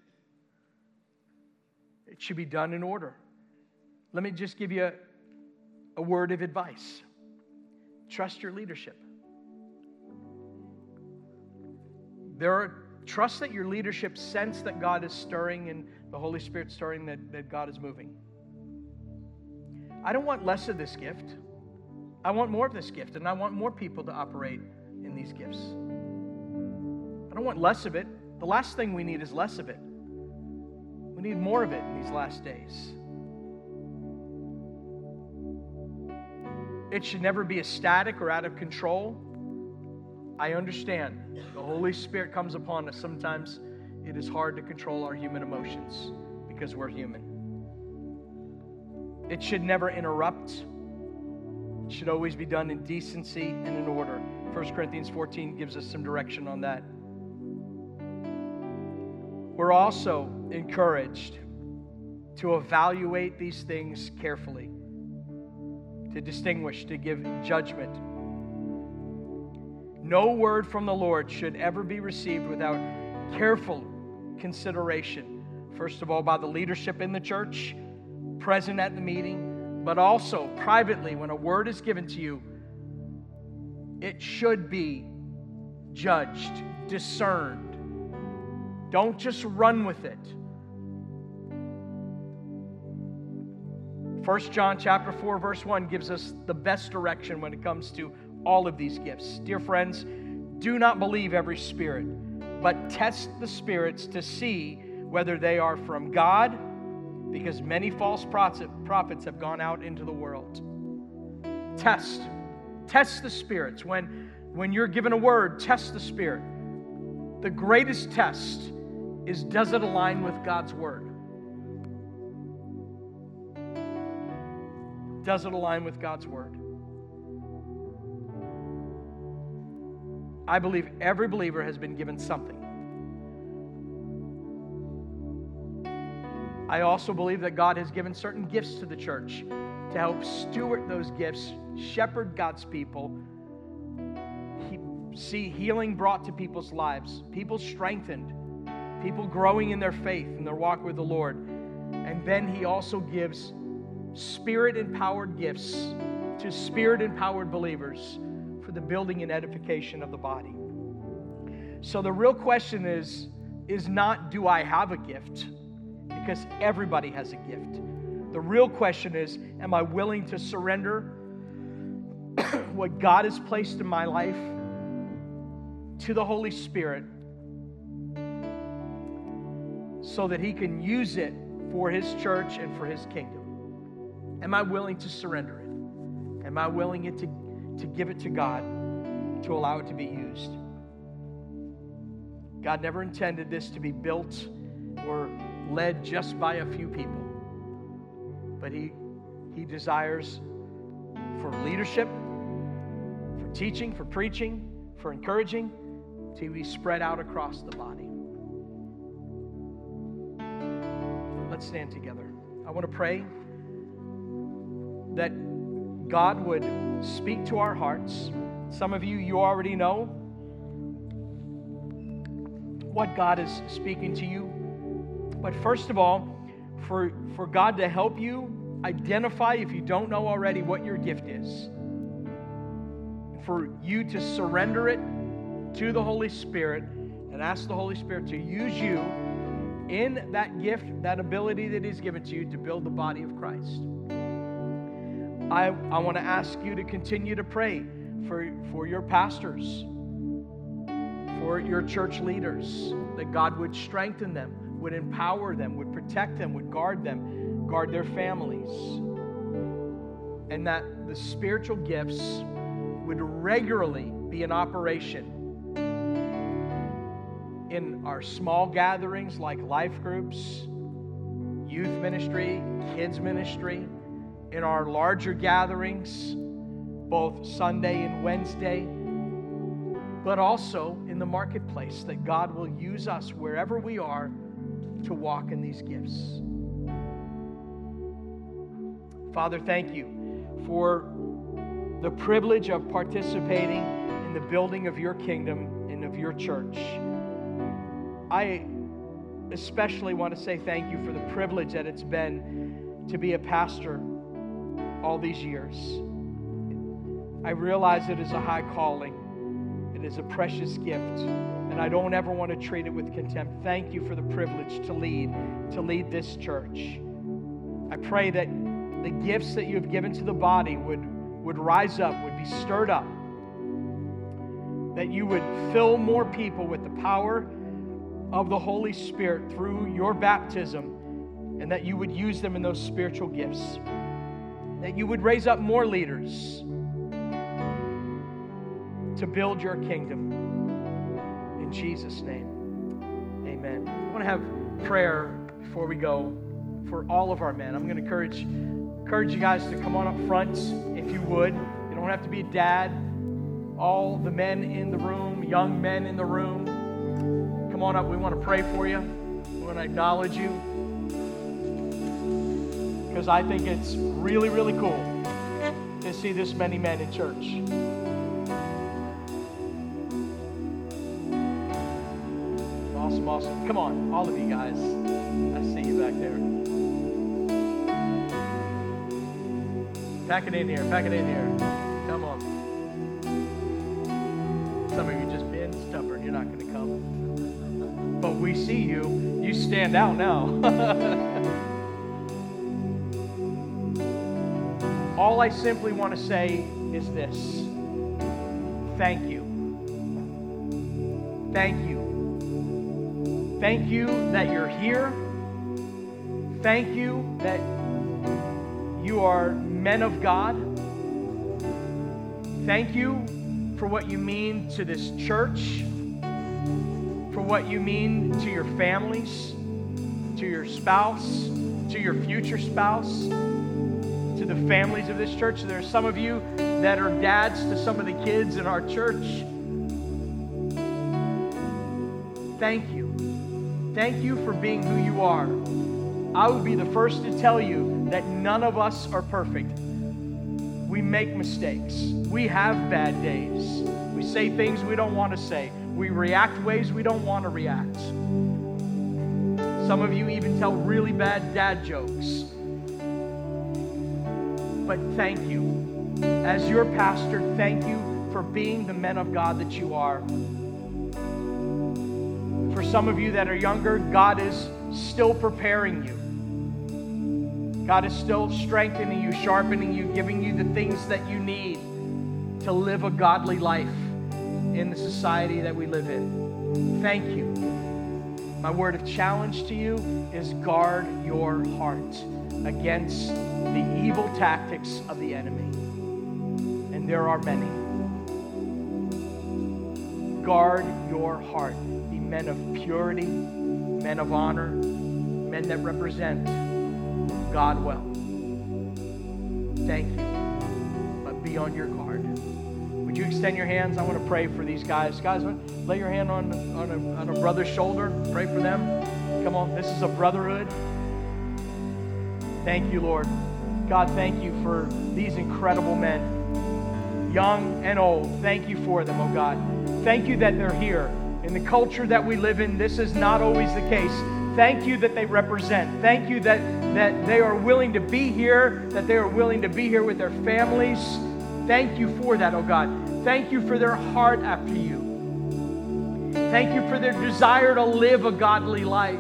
It should be done in order. Let me just give you a, a word of advice. Trust your leadership. There are, trust that your leadership sense that God is stirring and the Holy Spirit stirring, that, that God is moving. I don't want less of this gift. I want more of this gift, and I want more people to operate in these gifts. I don't want less of it. The last thing we need is less of it. We need more of it in these last days. It should never be a static or out of control. I understand the Holy Spirit comes upon us. Sometimes it is hard to control our human emotions because we're human. It should never interrupt. It should always be done in decency and in order. First Corinthians fourteen gives us some direction on that. We're also encouraged to evaluate these things carefully, to distinguish, to give judgment. No word from the Lord should ever be received without careful consideration. First of all, by the leadership in the church, present at the meeting, but also privately when a word is given to you, it should be judged, discerned. Don't just run with it. First John chapter four, verse one gives us the best direction when it comes to all of these gifts. Dear friends, do not believe every spirit, but test the spirits to see whether they are from God, because many false prophets have gone out into the world. Test. Test the spirits. When, when you're given a word, test the spirit. The greatest test is, does it align with God's word? Does it align with God's word? I believe every believer has been given something. I also believe that God has given certain gifts to the church to help steward those gifts, shepherd God's people, he, see healing brought to people's lives, people strengthened, people growing in their faith and their walk with the Lord. And then He also gives Spirit-empowered gifts to Spirit-empowered believers for the building and edification of the body. So the real question is, is not, do I have a gift? Because everybody has a gift. The real question is, am I willing to surrender what God has placed in my life to the Holy Spirit so that He can use it for His church and for His kingdom? Am I willing to surrender it? Am I willing it to, to give it to God, to allow it to be used? God never intended this to be built or led just by a few people. But He, he desires for leadership, for teaching, for preaching, for encouraging, to be spread out across the body. Let's stand together. I want to pray that God would speak to our hearts. Some of you, you already know what God is speaking to you. But first of all, for, for God to help you identify, if you don't know already, what your gift is, for you to surrender it to the Holy Spirit and ask the Holy Spirit to use you in that gift, that ability that He's given to you to build the body of Christ. I, I want to ask you to continue to pray for, for your pastors, for your church leaders, that God would strengthen them, would empower them, would protect them, would guard them, guard their families, and that the spiritual gifts would regularly be in operation in our small gatherings like life groups, youth ministry, kids ministry, in our larger gatherings, both Sunday and Wednesday, but also in the marketplace, that God will use us wherever we are to walk in these gifts. Father, thank you for the privilege of participating in the building of your kingdom and of your church. I, especially want to say thank you for the privilege that it's been to be a pastor all these years. I realize it is a high calling. It is a precious gift, and I don't ever want to treat it with contempt. Thank you for the privilege to lead, to lead this church. I pray that the gifts that you have given to the body would, would rise up, would be stirred up, that you would fill more people with the power of the Holy Spirit through your baptism, and that you would use them in those spiritual gifts, that you would raise up more leaders to build your kingdom. In Jesus' name, amen. I want to have prayer before we go for all of our men. I'm going to encourage, encourage you guys to come on up front if you would. You don't have to be a dad. All the men in the room, young men in the room, come on up. We want to pray for you. We want to acknowledge you, because I think it's really, really cool to see this many men in church. Awesome, awesome. Come on, all of you guys. I see you back there. Pack it in here, pack it in here. Come on. Some of you just being stubborn. You're not going to come. But we see you. You stand out now. All I simply want to say is this. Thank you. Thank you. Thank you that you're here. Thank you that you are men of God. Thank you for what you mean to this church, for what you mean to your families, to your spouse, to your future spouse, to the families of this church. There are some of you that are dads to some of the kids in our church. Thank you. Thank you for being who you are. I would be the first to tell you that none of us are perfect. We make mistakes. We have bad days. We say things we don't want to say. We react ways we don't want to react. Some of you even tell really bad dad jokes. But thank you. As your pastor, thank you for being the men of God that you are. For some of you that are younger, God is still preparing you. God is still strengthening you, sharpening you, giving you the things that you need to live a godly life in the society that we live in. Thank you. My word of challenge to you is guard your heart against the evil tactics of the enemy. And there are many. Guard your heart. Be men of purity, men of honor, men that represent God well. Thank you. But be on your guard. Would you extend your hands? I want to pray for these guys. Guys, lay your hand on, on, a, on a brother's shoulder. Pray for them. Come on, this is a brotherhood. Thank you, Lord. God, thank you for these incredible men, young and old. Thank you for them, oh God. Thank you that they're here. In the culture that we live in, this is not always the case. Thank you that they represent. Thank you that, that they are willing to be here, that they are willing to be here with their families. Thank you for that, oh God. Thank you for their heart after you. Thank you for their desire to live a godly life.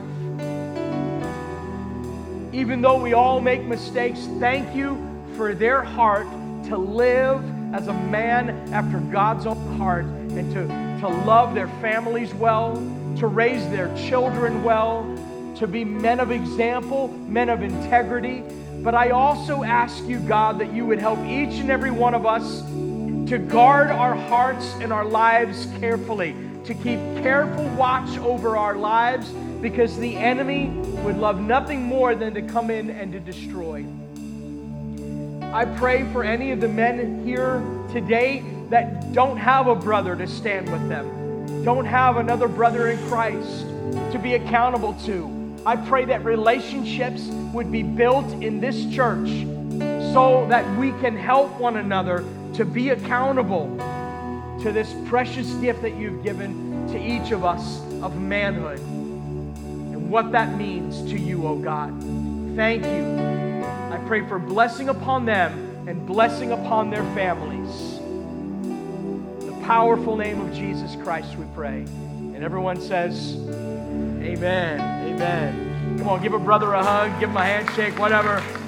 Even though we all make mistakes, thank you for their heart to live as a man after God's own heart and to, to love their families well, to raise their children well, to be men of example, men of integrity. But I also ask you, God, that you would help each and every one of us to guard our hearts and our lives carefully, to keep careful watch over our lives, because the enemy would love nothing more than to come in and to destroy. I pray for any of the men here today that don't have a brother to stand with them, don't have another brother in Christ to be accountable to. I pray that relationships would be built in this church so that we can help one another to be accountable to this precious gift that you've given to each of us of manhood. And what that means to you, oh God. Thank you. I pray for blessing upon them and blessing upon their families. In the powerful name of Jesus Christ we pray. And everyone says, amen, amen. Come on, give a brother a hug, give him a handshake, whatever.